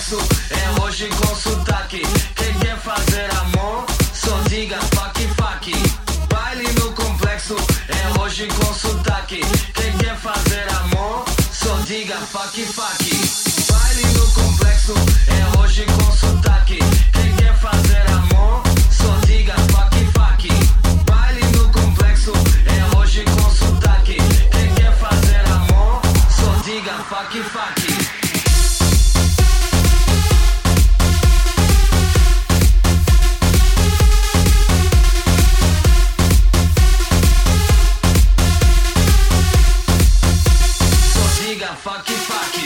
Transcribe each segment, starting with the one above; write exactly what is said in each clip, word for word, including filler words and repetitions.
complexo, é hoje com sotaque. Quem quer fazer amor, só diga fuck fuck. Baile no complexo, é hoje com sotaque. Quem quer fazer amor, só diga fuck fuck. Baile no complexo, é hoje com sotaque. Quem quer fazer amor, só diga fuck fuck. Baile no complexo, é hoje com sotaque. Quem quer fazer amor, só diga fuck fuck. Fuck fuck.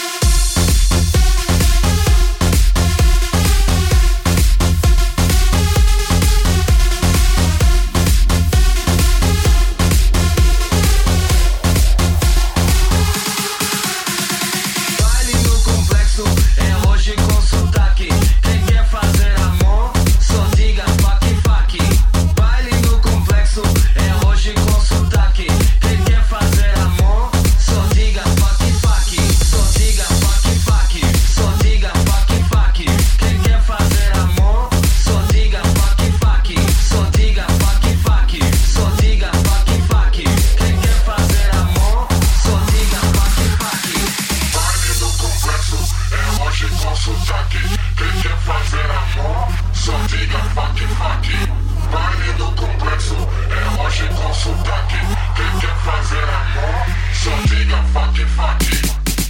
Baile no complexo, é hoje com sotaque. Quem quer fazer amor, só diga fuck fuck. Baile no complexo, é hoje com sotaque. Quem quer fazer amor, só diga fuck fuck. Só diga fuck fuck. Só diga fuck fuck. Quem quer fazer amor, só diga fuck fuck. Só diga fuck fuck. Só diga fuck fuck. Quem quer fazer amor, só diga fuck fuck. Baile no complexo, é hoje com sotaque. Quem quer fazer amor, só diga fuck fuck. Baile no complexo, é hoje com sotaque. Quem quer fazer amor, só diga fuck fuck.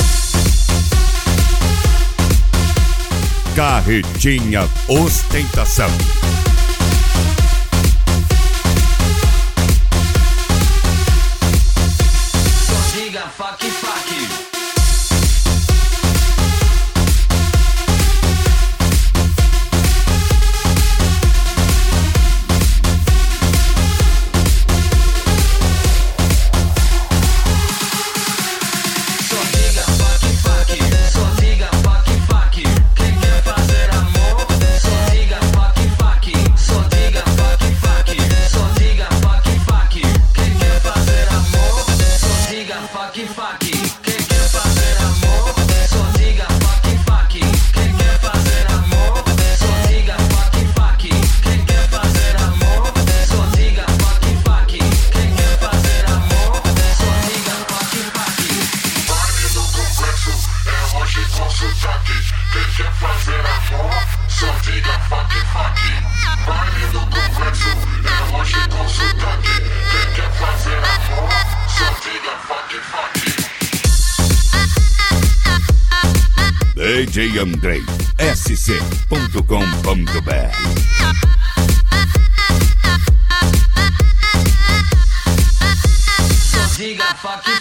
Carretinha Ostentação. Só diga fuck fuck. Só diga fuck fuck. Só diga fuck fuck. Quem quer fazer amor, só diga fuck fuck. Só diga fuck fuck. Só diga fuck fuck. Quem quer fazer amor, só diga fuck fuck. Quem quer fazer amor, só diga fuck fuck. Quem quer fazer amor, só diga fuck fuck. Quem quer fazer amor, só diga fuck fuck. Quem quer fazer amor, só diga fuck fuck. Baile no complexo, é hoje com sotaque. Quem quer fazer amor, só diga fuck fuck. Baile no complexo, é hoje com sotaque. Quem quer fazer amor, só diga fuck fuck. D J Andrei S C ponto com ponto B R. Só diga fuck